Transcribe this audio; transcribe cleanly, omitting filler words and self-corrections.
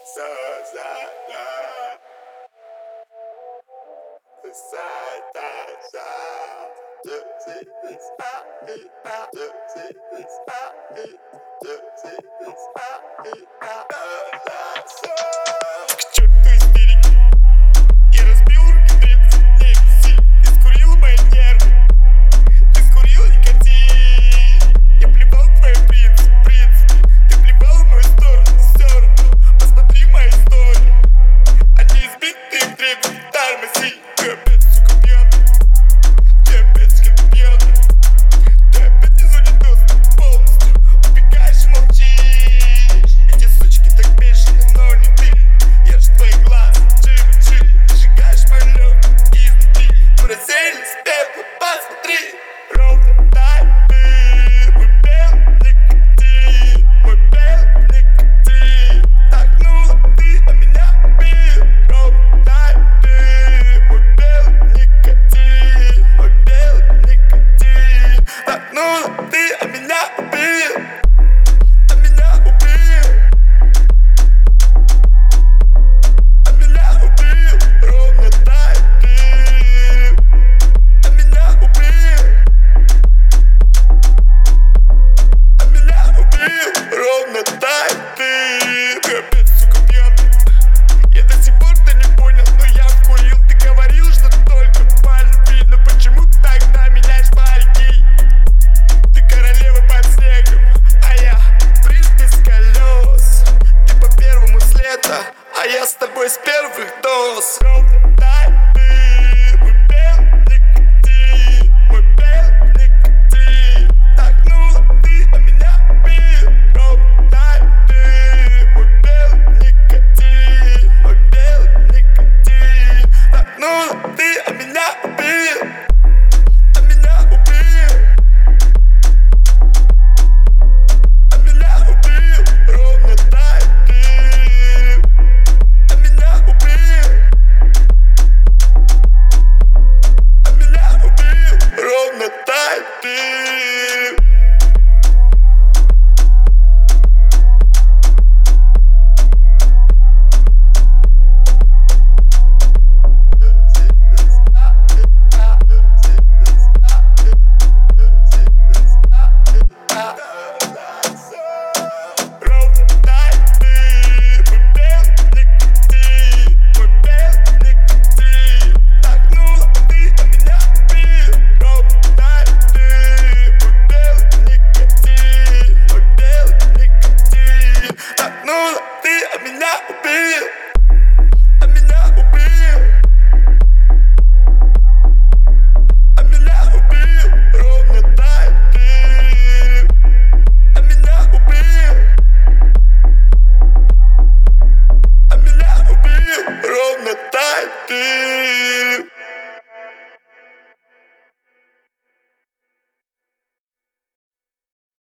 К черту истерики, я разбил руки древцы, не беси. Ты скурил мои нервы, ты скурил никотин. Я плевал в твои принципы, ты плевал в мою сторону, все равно. Посмотри мои истории, они избитые в древних тормози. Ты опять, сука, пьяный, ты опять пьяный, ты опять не занят полностью, убегаешь и молчишь. Эти сучки так бешены, но не ты. Я ж твои глаза, джи, ты сжигаешь мои легкие изнутри. Мы разделись с пеплом, посмотри. Ровно так ты, мой белый никотин, мой белый никотин. Такнула ты, а меня убил. Ровно так ты, мой белый никотин, мой белый никотин. Такнула ты, а меня убил. А меня убил. А меня убил. Ровно так ты. А меня убил. А меня убил. Ровно так ты. Ты опять, сука, пьяный. Я до сих пор-то не понял, но я вкурил. Ты говорил, что только по любви, но почему ты тогда меняешь парики? Ты королева под снегом, а я принц без колес. Ты по первому следу, а я с тобой с первых доз.